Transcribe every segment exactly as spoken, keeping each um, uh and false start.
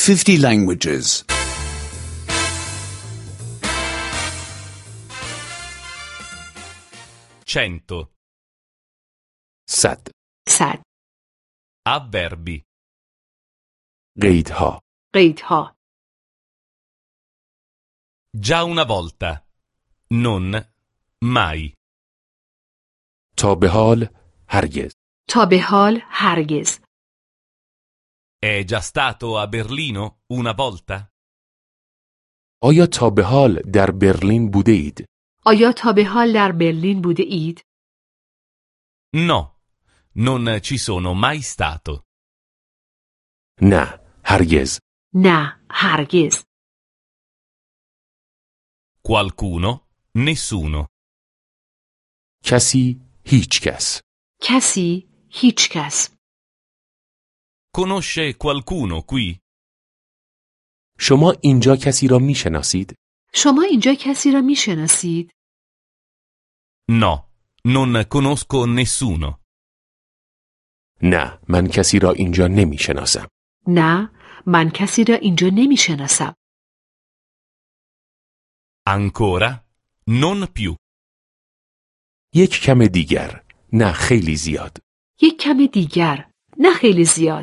fifty languages. Cento. صد. صد. Avverbi. قیدها. قیدها. Già una volta. Non mai. تا به حال هرگز. تا به حال هرگز. È già stato a Berlino una volta? آیا تا به حال در برلین بوده اید؟ آیا تا به حال در برلین بوده اید؟ No, non ci sono mai stato. نه، هرگز. نه، هرگز. Qualcuno, nessuno. کسی، هیچ کس. کسی، هیچ کس. Conosce qualcuno qui? شما اینجا کسی را میشناسید؟ شما اینجا کسی را میشناسید؟ No, non conosco nessuno. نه، من کسی را اینجا نمیشناسم. نه، من کسی را اینجا نمیشناسم. Ancora? Non più. یک کم دیگر. نه، خیلی زیاد. یک کم دیگر. نه خیلی زیاد.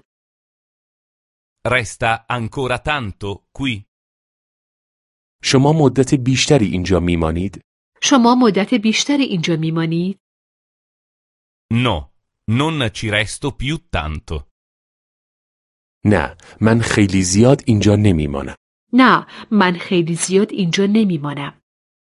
Resta ancora tanto qui? شما مدت بیشتری اینجا میمانید؟ شما مدت بیشتری اینجا میمانید؟ No, non ci resto più tanto. نه، من خیلی زیاد اینجا نمیمانم. نه، من خیلی زیاد اینجا نمیمانم.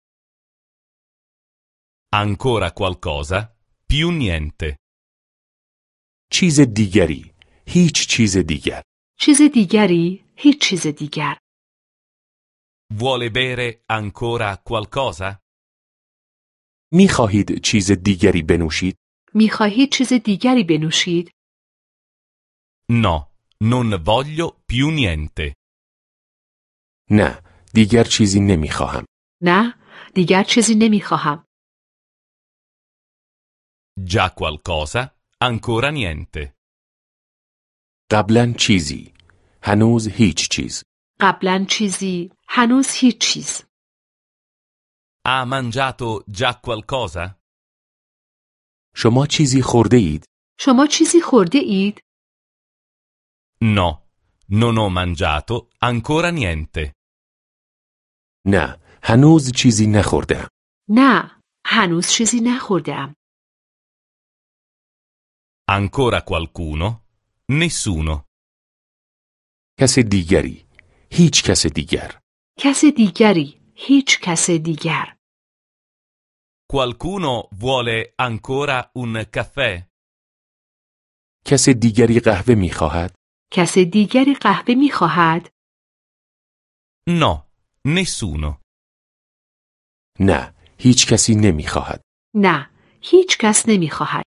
Ancora qualcosa? Più niente. چیز دیگری. هیچ چیز دیگر. چیز دیگری؟ هیچ چیز دیگر. Vuole bere ancora qualcosa? میخواهید چیز دیگری بنوشید؟ میخواهید چیز دیگری بنوشید؟ No, non voglio più niente. نه، دیگر چیزی نمیخواهم. نه، دیگر چیزی نمیخواهم. Già qualcosa? Ancora niente. قبلا چیزی. هنوز هیچ چیز. قبلا چیزی. هنوز هیچ چیز. Ha mangiato già qualcosa? شما چیزی خورده اید؟ شما چیزی خورده اید؟ No, non ho mangiato ancora niente. نه، هنوز چیزی نخوردم. نه، هنوز چیزی نخوردم. Ancora qualcuno? Nessuno. کس دیگری. هیچ کس دیگر. کس دیگری. هیچ کس دیگر. Qualcuno vuole ancora un caffè? کس دیگری قهوه میخواهد؟ کس دیگری قهوه میخواهد؟ No, nessuno. نه، هیچ کسی نمیخواهد. نه، هیچ کس نمیخواهد.